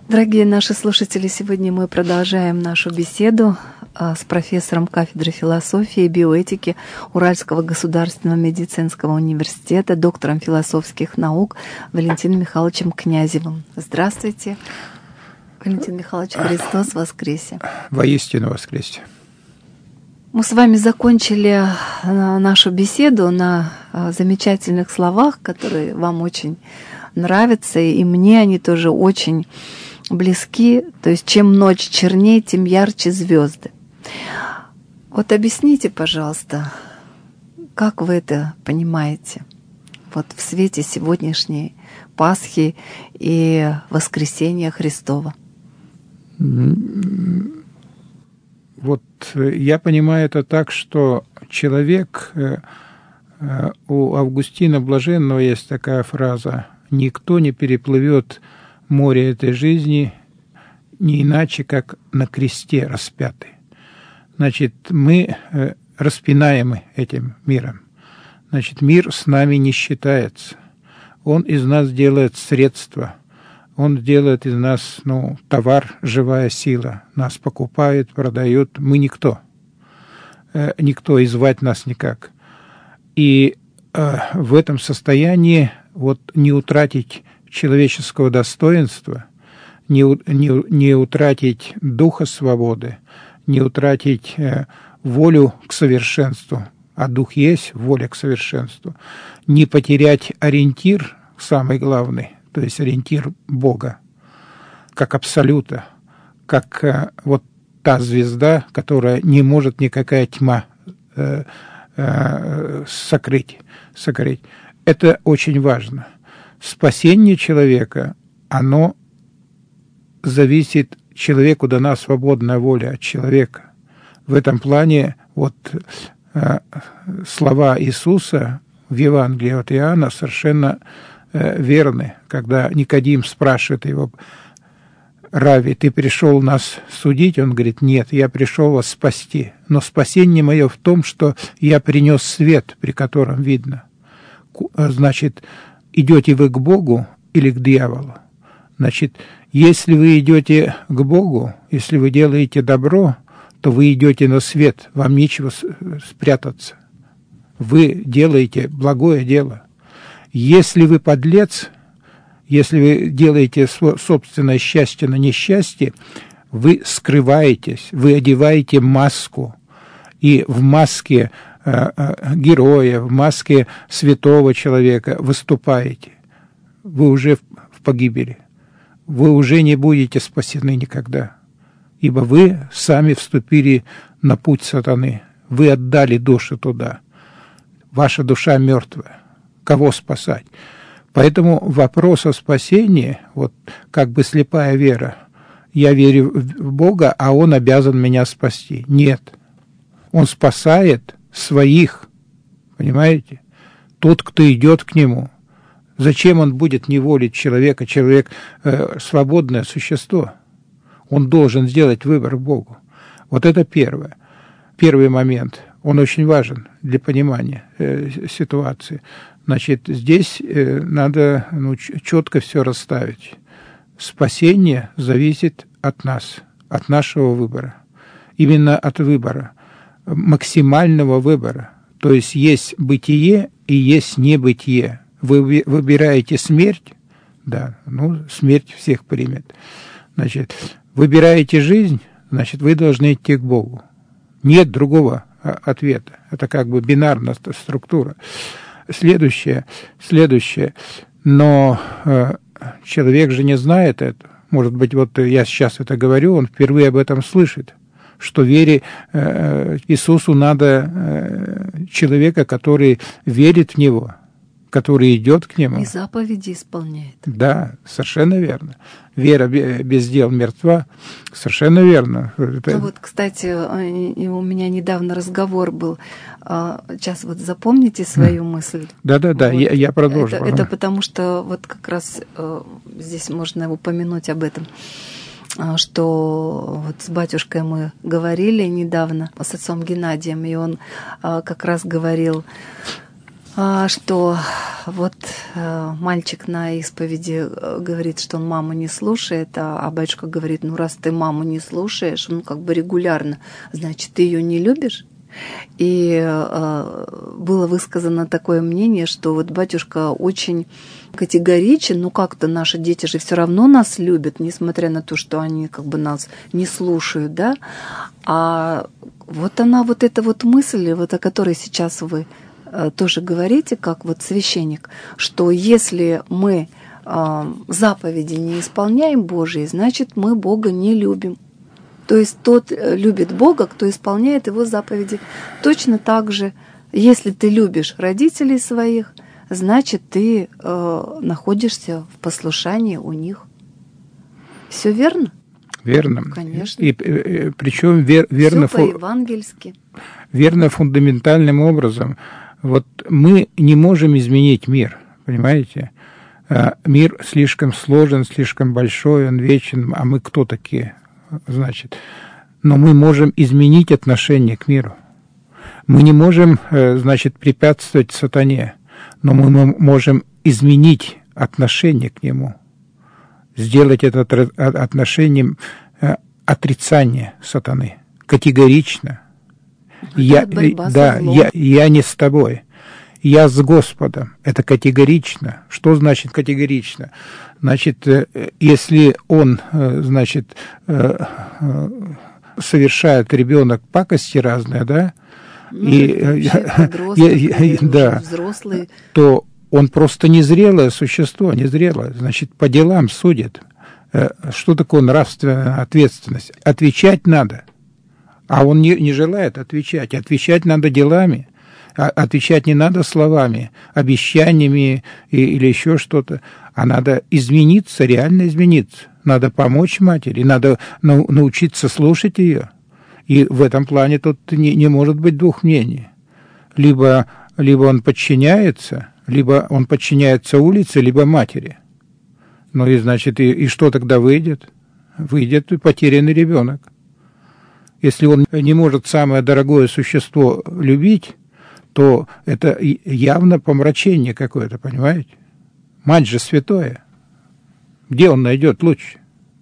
Дорогие наши слушатели, сегодня мы продолжаем нашу беседу с профессором кафедры философии и биоэтики Уральского государственного медицинского университета, доктором философских наук Валентином Михайловичем Князевым. Здравствуйте, Валентин Михайлович, Христос воскресе! Воистину воскресе! Мы с вами закончили нашу беседу на замечательных словах, которые вам очень нравятся, и мне они тоже очень близки. То есть, чем ночь чернее, тем ярче звезды. Вот объясните, пожалуйста, как вы это понимаете? Вот в свете сегодняшней Пасхи и Воскресения Христова. Вот я понимаю это так, что человек, у Августина Блаженного есть такая фраза: «Никто не переплывет море этой жизни не иначе, как на кресте распятый». Значит, мы распинаемы этим миром. Значит, мир с нами не считается. Он из нас делает средства. Он делает из нас, товар, живая сила. Нас покупают, продают. Мы никто. Никто, и звать нас никак. И в этом состоянии не утратить человеческого достоинства, не утратить духа свободы, не утратить волю к совершенству, а дух есть воля к совершенству, не потерять ориентир, самый главный, то есть ориентир Бога, как абсолюта, как та звезда, которая не может никакая тьма сокрыть. Это очень важно. Спасение человека, оно зависит, человеку дана свободная воля от человека. В этом плане слова Иисуса в Евангелии от Иоанна совершенно верны, когда Никодим спрашивает его: «Рави, ты пришел нас судить?» Он говорит: «Нет, я пришел вас спасти. Но спасение мое в том, что я принес свет, при котором видно». Значит, идете вы к Богу или к дьяволу? Значит, если вы идете к Богу, если вы делаете добро, то вы идете на свет, вам нечего спрятаться. Вы делаете благое дело. Если вы подлец, если вы делаете собственное счастье на несчастье, вы скрываетесь, вы одеваете маску, и в маске героя, в маске святого человека выступаете. Вы уже в погибели. Вы уже не будете спасены никогда, ибо вы сами вступили на путь сатаны. Вы отдали душу туда. Ваша душа мертвая. Кого спасать? Поэтому вопрос о спасении, как бы слепая вера. Я верю в Бога, а Он обязан меня спасти. Нет. Он спасает своих. Понимаете? Тот, кто идет к Нему. Зачем Он будет неволить человека? Человек свободное существо. Он должен сделать выбор Богу. Вот это первое. Первый момент. Он очень важен для понимания ситуации. Значит, здесь надо четко все расставить. Спасение зависит от нас, от нашего выбора. Именно от выбора, максимального выбора. То есть бытие и есть небытие. Вы выбираете смерть, да, смерть всех примет. Значит, выбираете жизнь, значит, вы должны идти к Богу. Нет другого ответа. Это как бы бинарная структура. Следующее. Но человек же не знает это. Может быть, я сейчас это говорю, он впервые об этом слышит, что вере Иисусу надо человека, который верит в Него, который идет к Нему. И заповеди исполняет. Да, совершенно верно. Вера без дел мертва. Совершенно верно. Кстати, у меня недавно разговор был. Сейчас запомните свою мысль. Да, я продолжу. Это потому что как раз здесь можно упомянуть об этом, что с батюшкой мы говорили недавно, с отцом Геннадием, и он как раз говорил что вот мальчик на исповеди говорит, что он маму не слушает, а батюшка говорит, ну раз ты маму не слушаешь, ну как бы регулярно, значит, ты ее не любишь? И было высказано такое мнение, что вот батюшка очень категоричен, ну как-то наши дети же все равно нас любят, несмотря на то, что они как бы нас не слушают, да? А вот она, вот эта вот мысль, вот о которой сейчас вы тоже говорите, как вот священник, что если мы заповеди не исполняем Божьи, значит, мы Бога не любим. То есть тот любит Бога, кто исполняет Его заповеди. Точно так же, если ты любишь родителей своих, значит, ты находишься в послушании у них. Все верно? Верно. Конечно. И причем верно, по-евангельски. Верно фундаментальным образом. Вот мы не можем изменить мир, понимаете? Мир слишком сложен, слишком большой, он вечен, а мы кто такие? Значит, но мы можем изменить отношение к миру. Мы не можем, значит, препятствовать сатане, но мы можем изменить отношение к нему, сделать это отношением отрицания сатаны категорично. Я не с тобой, я с Господом. Это категорично. Что значит категорично? Значит, если он, значит, совершает ребенок пакости разные, да, взрослый, то он просто незрелое существо, незрелое, значит, по делам судит. Что такое нравственная ответственность? Отвечать надо, а он не желает отвечать. Отвечать надо делами. Отвечать не надо словами, обещаниями или еще что-то, а надо измениться, реально измениться. Надо помочь матери, надо научиться слушать ее. И в этом плане тут не может быть двух мнений. Либо он подчиняется улице, либо матери. Ну и значит, и что тогда выйдет? Выйдет потерянный ребенок. Если он не может самое дорогое существо любить, то это явно помрачение какое-то, понимаете? Мать же святое. Где он найдет лучше?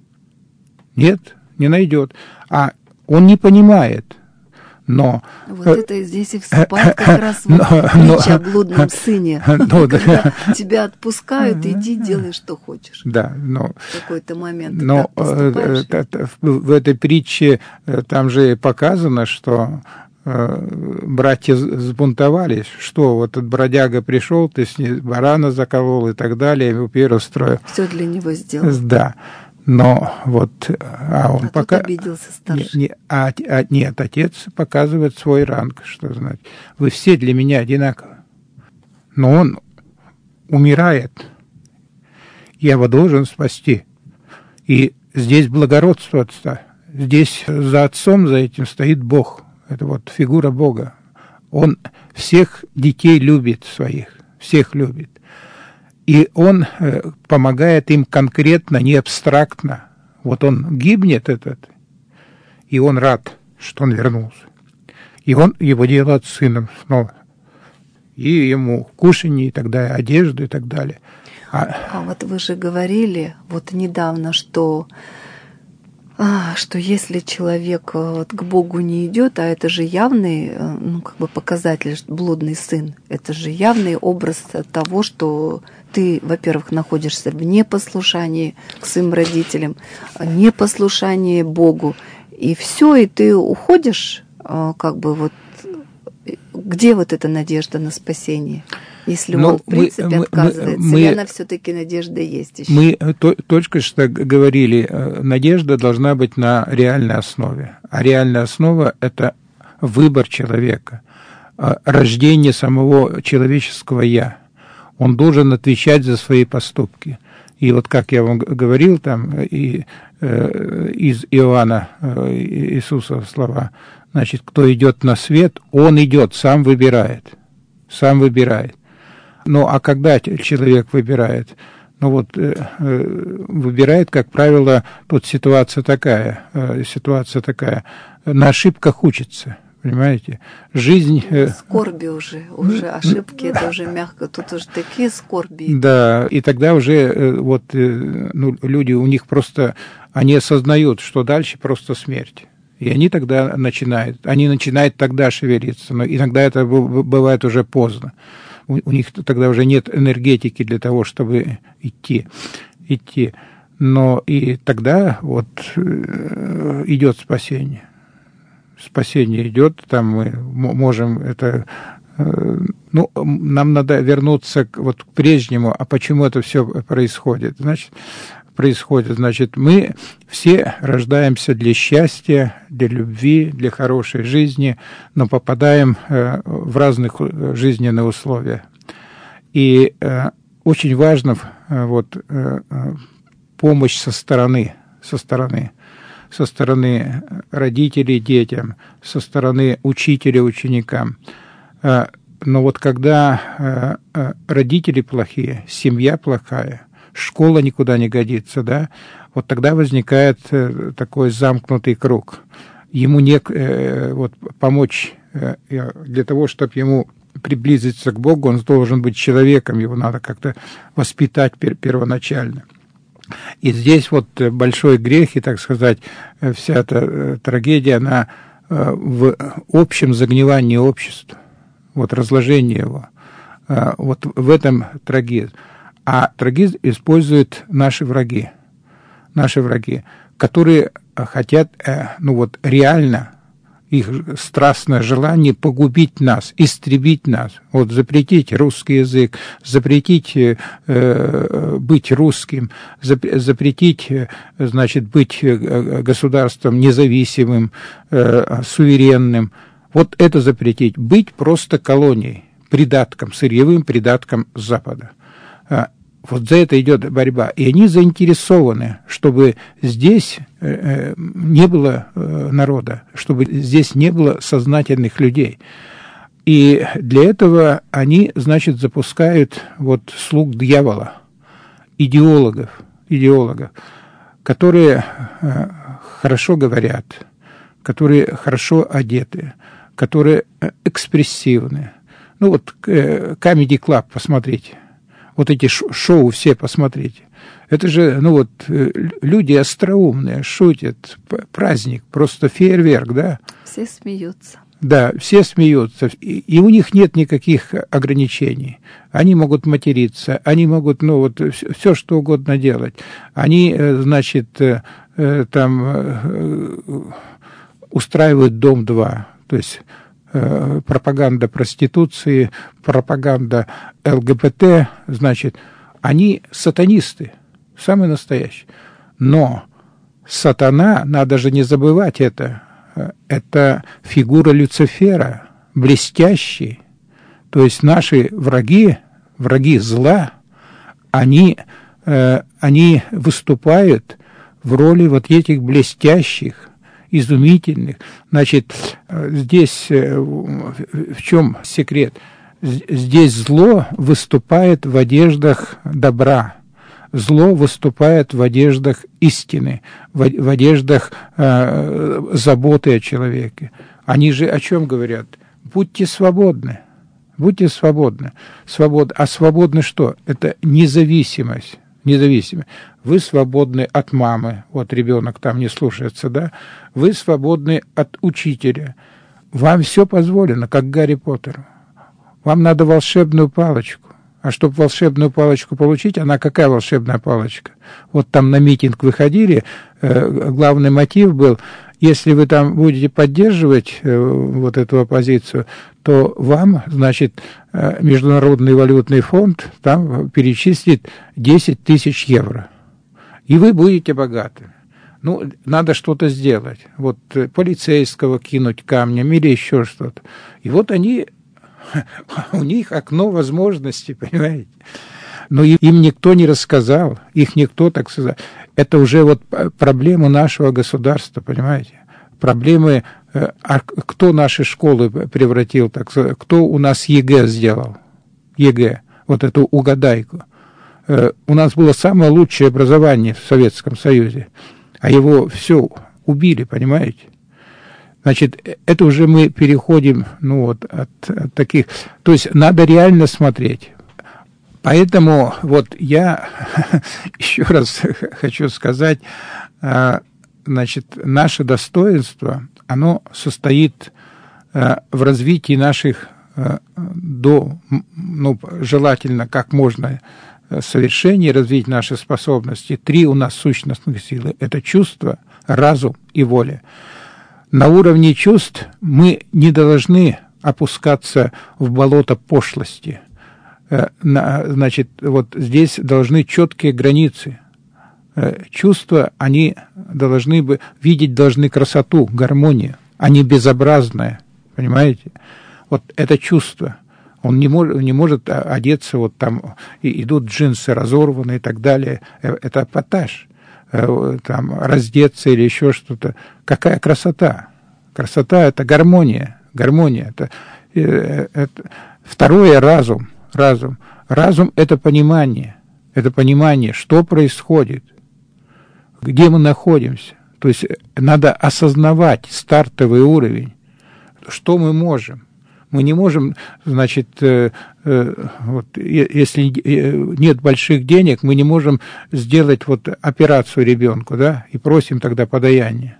Нет, не найдет. А он не понимает. Но... Вот это здесь и вступает как раз притча о блудном сыне. Когда тебя отпускают, иди делай, что хочешь. Да, но... В какой-то момент ты но так поступаешь. В этой притче там же показано, что братья сбунтовались, что вот этот бродяга пришел, ты с ним барана заколол и так далее, его пир устроил. Все для него сделал. Да, но вот... он пока обиделся старший. Нет, отец показывает свой ранг, что значит. Вы все для меня одинаковы. Но он умирает. Я его должен спасти. И здесь благородство отца. Здесь за отцом, за этим стоит Бог. Это вот фигура Бога. Он всех детей любит своих, всех любит. И он помогает им конкретно, не абстрактно. Вот он гибнет этот, и он рад, что он вернулся. И он его делает сыном снова. И ему кушанье и так далее, одежду и так далее. А вот вы же говорили вот недавно, что если человек вот к Богу не идет, а это же явный, показатель, блудный сын, это же явный образ того, что ты, во-первых, находишься в непослушании к своим родителям, непослушании Богу, и все, и ты уходишь, где вот эта надежда на спасение? Если он, в принципе, отказывается, или она все-таки надежда есть еще? Мы только что говорили, надежда должна быть на реальной основе. А реальная основа – это выбор человека, рождение самого человеческого «я». Он должен отвечать за свои поступки. И вот как я вам говорил, там и из Иоанна Иисуса слова, значит, кто идет на свет, он идет, сам выбирает. Сам выбирает. Ну, а когда человек выбирает? Выбирает, как правило, тут ситуация такая, на ошибках учится. Понимаете? Жизнь... Скорби уже ошибки, это уже мягко, тут уже такие скорби. Да, и тогда уже вот люди, у них просто, они осознают, что дальше просто смерть. И они тогда начинают тогда шевелиться, но иногда это бывает уже поздно. У них тогда уже нет энергетики для того, чтобы идти. Но и тогда вот идет спасение. Спасение идет, там мы можем это... нам надо вернуться к прежнему, а почему это все происходит? Значит, мы все рождаемся для счастья, для любви, для хорошей жизни, но попадаем в разных жизненные условия. И очень важна помощь со стороны родителей детям, со стороны учителя ученикам. Но вот когда родители плохие, семья плохая, школа никуда не годится, да, вот тогда возникает такой замкнутый круг. Ему помочь для того, чтобы ему приблизиться к Богу, он должен быть человеком, его надо как-то воспитать первоначально. И здесь вот большой грех, и, так сказать, вся эта трагедия, она в общем загнивании общества, вот разложении его. Вот в этом трагизм. А трагизм используют наши враги, которые хотят, реально, их страстное желание погубить нас, истребить нас. Вот запретить русский язык, запретить быть русским, запретить, значит, быть государством независимым, суверенным. Вот это запретить. Быть просто колонией, придатком, сырьевым придатком Запада. Вот за это идет борьба. И они заинтересованы, чтобы здесь не было народа, чтобы здесь не было сознательных людей. И для этого они, значит, запускают слуг дьявола, идеологов, которые хорошо говорят, которые хорошо одеты, которые экспрессивны. Comedy Club, посмотрите. Вот эти шоу все посмотрите. Это же, люди остроумные, шутят, праздник, просто фейерверк, да? Все смеются. Да, все смеются, и у них нет никаких ограничений. Они могут материться, они могут, все что угодно делать. Они, значит, устраивают Дом-2, то есть пропаганда проституции, пропаганда ЛГБТ, значит, они сатанисты, самые настоящие. Но сатана, надо же не забывать это фигура Люцифера, блестящий. То есть наши враги зла, они выступают в роли этих блестящих, изумительных. Значит, здесь в чем секрет? Здесь зло выступает в одеждах добра, зло выступает в одеждах истины, в одеждах заботы о человеке. Они же о чем говорят? Будьте свободны. Будьте свободны. А свободны что? Это независимость. Вы свободны от мамы, ребенок там не слушается, да? Вы свободны от учителя. Вам все позволено, как Гарри Поттеру. Вам надо волшебную палочку. А чтобы волшебную палочку получить, она какая волшебная палочка? Там на митинг выходили, главный мотив был, если вы там будете поддерживать эту оппозицию, то вам, значит, Международный валютный фонд там перечислит 10 тысяч евро. И вы будете богаты. Надо что-то сделать. Полицейского кинуть камнем или еще что-то. И у них окно возможностей, понимаете? Но им никто не рассказал, их никто, так сказать. Это уже проблемы нашего государства, понимаете? Проблемы, кто наши школы превратил, так сказать, кто у нас ЕГЭ сделал? ЕГЭ, эту угадайку. У нас было самое лучшее образование в Советском Союзе, а его все убили, понимаете? Значит, это уже мы переходим, ну вот, от таких... То есть надо реально смотреть. Поэтому вот я еще раз хочу сказать, значит, наше достоинство, оно состоит в развитии наших желательно как можно совершеннее развить наши способности. 3 у нас сущностных силы. Это чувство, разум и воля. На уровне чувств мы не должны опускаться в болото пошлости. Значит, вот здесь должны четкие границы. Чувства, они должны видеть красоту, гармонию, а не безобразное. Понимаете? Вот это чувство. Он не может одеться, вот там идут джинсы разорванные и так далее. Это эпатаж. Там раздеться или еще что-то. Какая красота? Красота – это гармония. Гармония – это... Второе – разум. Разум. Разум – это понимание. Это понимание, что происходит, где мы находимся. То есть надо осознавать стартовый уровень, что мы можем. Мы не можем, значит, вот, если нет больших денег, мы не можем сделать вот операцию ребенку, да, и просим тогда подаяние.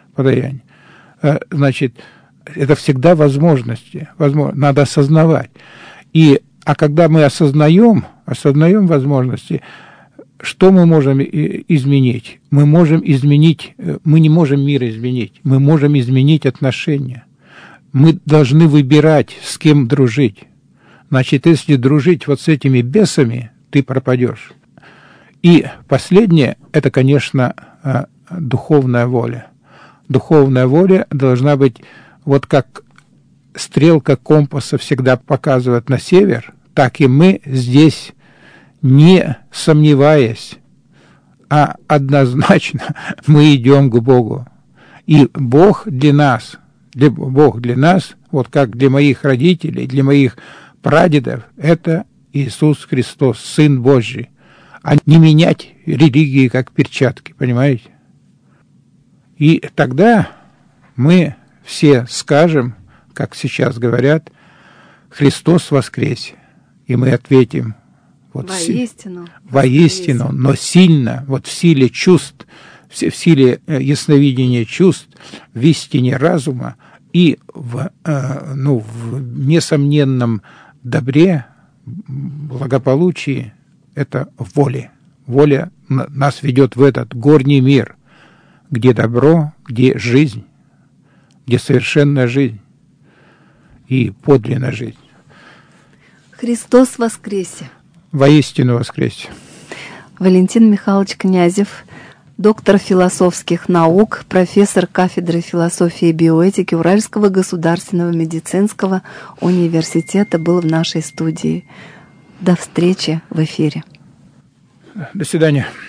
Значит, это всегда возможности. Надо осознавать. А когда мы осознаем возможности, что мы можем изменить? Мы не можем мир изменить, мы можем изменить отношения. Мы должны выбирать, с кем дружить. Значит, если дружить вот с этими бесами, ты пропадешь. И последнее, это, конечно, духовная воля. Духовная воля должна быть, вот как стрелка компаса всегда показывает на север, так и мы здесь, не сомневаясь, а однозначно мы идем к Богу. И Бог для нас, вот как для моих родителей, для моих прадедов, это Иисус Христос, Сын Божий. А не менять религии как перчатки, понимаете? И тогда мы все скажем, как сейчас говорят, Христос воскресе. И мы ответим, вот воистину, но сильно, вот в силе чувств, в силе ясновидения чувств, в истине разума и в несомненном добре, благополучии, это воля. Воля нас ведет в этот горний мир, где добро, где жизнь, где совершенная жизнь и подлинная жизнь. Христос воскресе! Воистину воскресе! Валентин Михайлович Князев, доктор философских наук, профессор кафедры философии и биоэтики Уральского государственного медицинского университета, был в нашей студии. До встречи в эфире. До свидания.